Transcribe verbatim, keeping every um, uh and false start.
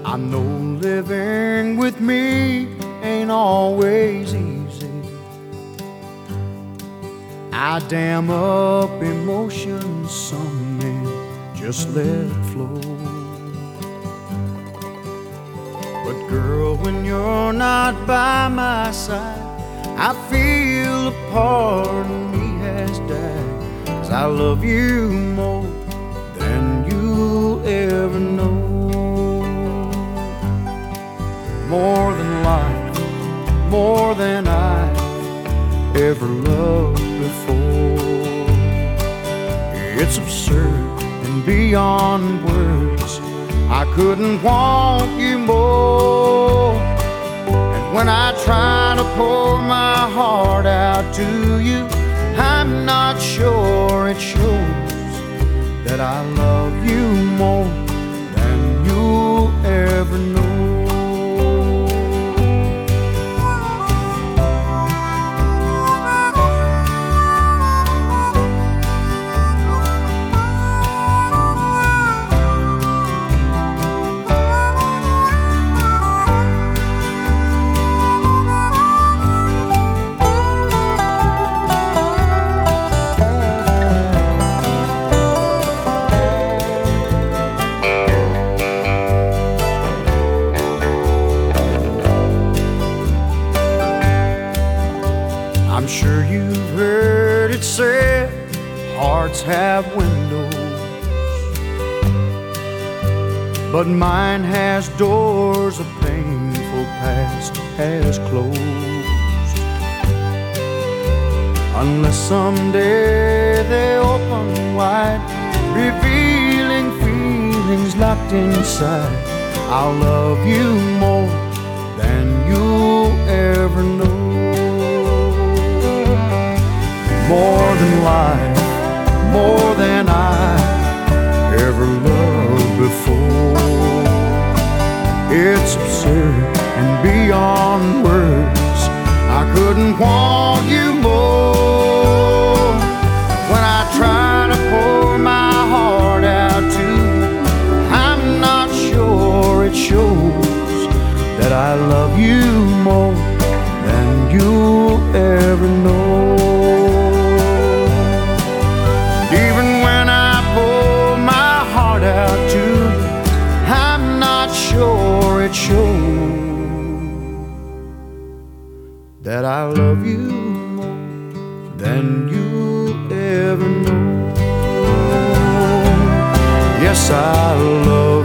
I know living with me ain't always easy. I dam up emotions some men just let flow. But girl, when you're not by my side, I feel a part of me has died. 'Cause I love you more than you'll ever know. More than life, more than I've ever loved before. It's absurd and beyond words, I couldn't want you more. And when I try to pour my heart out to you, I'm not sure it shows that I love you more than you'll ever know. I'm sure you've heard it said, hearts have windows, but mine has doors a painful past has closed. Unless someday they open wide, revealing feelings locked inside, I'll love you more than you'll ever know. More than life, more than I ever loved before. It's absurd and beyond words, I couldn't want you more. When I try to pour my heart out to you, I'm not sure it shows that I love you more than you'll ever know. It shows that I love you more than you'll ever know. Yes, I love